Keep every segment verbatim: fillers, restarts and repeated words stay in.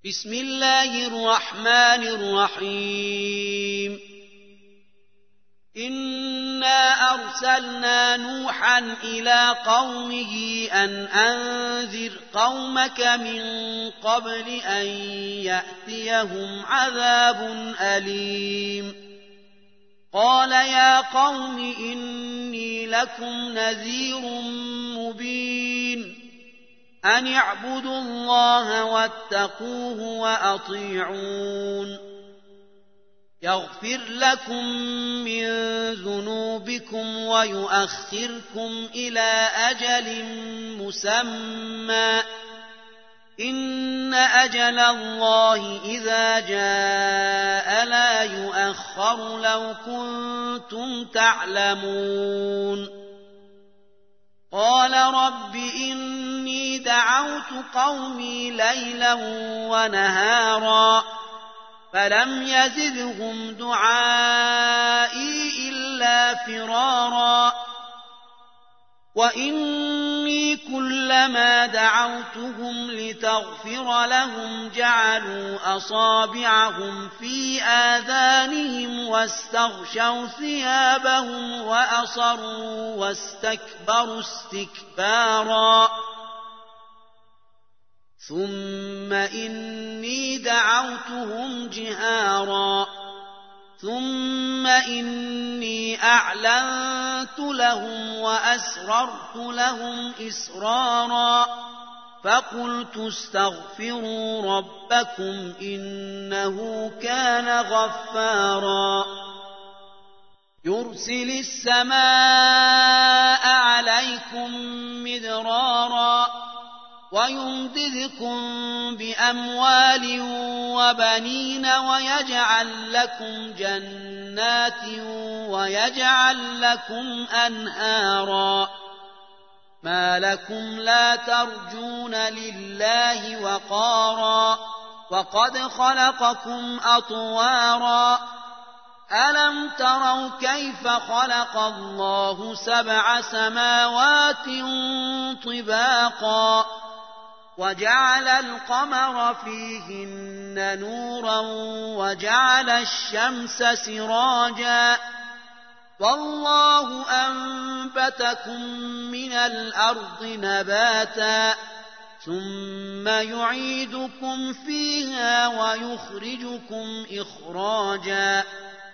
بسم الله الرحمن الرحيم إنا أرسلنا نوحا إلى قومه أن أنذر قومك من قبل أن يأتيهم عذاب أليم قال يا قوم إني لكم نذير مبين أن اعبدوا الله واتقوه وأطيعون يغفر لكم من ذنوبكم ويؤخركم إلى أجل مسمى إن أجل الله إذا جاء لا يؤخر لو كنتم تعلمون قال رب إني دعوت قومي ليلا ونهارا فلم يزدهم دعائي إلا فرارا وإني كلما دعوتهم لتغفر لهم جعلوا أصابعهم في آذانهم واستغشوا ثيابهم وأصروا واستكبروا استكبارا ثم إني دعوتهم جهارا ثم إني أعلنت لهم وأسررت لهم إسرارا فقلت استغفروا ربكم إنه كان غفارا يرسل السماء عليكم مدرارا ويمددكم بأموال وبنين ويجعل لكم جنات ويجعل لكم أنهارا ما لكم لا ترجون لله وقارا وقد خلقكم أطوارا ألم تروا كيف خلق الله سبع سماوات طباقا وجعل القمر فيهن نورا وجعل الشمس سراجا والله أنبتكم من الأرض نباتا ثم يعيدكم فيها ويخرجكم إخراجا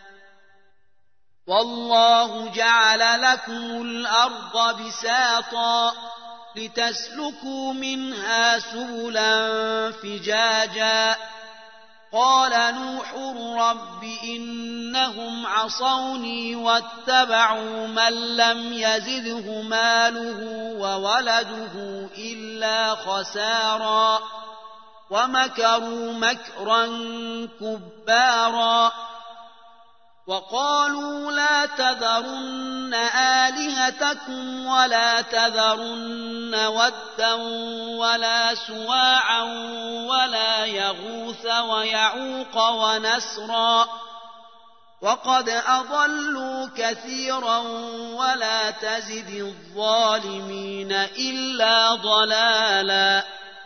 والله جعل لكم الأرض بساطا لتسلكوا منها سبلا فجاجا قال نوح رب إنهم عصوني واتبعوا من لم يزده ماله وولده إلا خسارا ومكروا مكرا كبارا وقالوا لا تذرن آلهتكم ولا تذرن ودا ولا سواعا ولا يغوث ويعوق ونسرا وقد أضلوا كثيرا ولا تزد الظالمين إلا ضلالا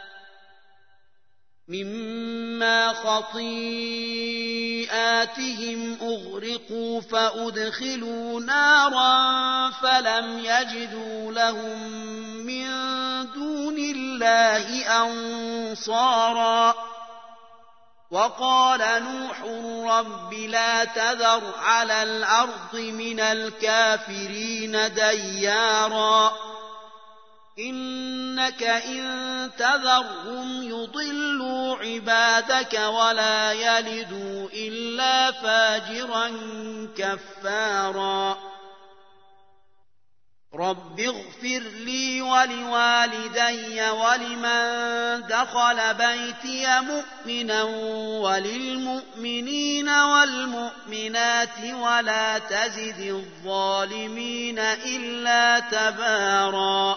مما خطيئاتهم أغرقوا فأدخلوا نارا فلم يجدوا لهم من دون الله أنصارا وقال نوح رب لا تذر على الأرض من الكافرين ديارا إنك إن تذرهم يضلوا عبادك ولا يلدوا إلا فاجرا كفارا رب اغفر لي ولوالدي ولمن دخل بيتي مؤمنا وللمؤمنين والمؤمنات ولا تزد الظالمين إلا تبارا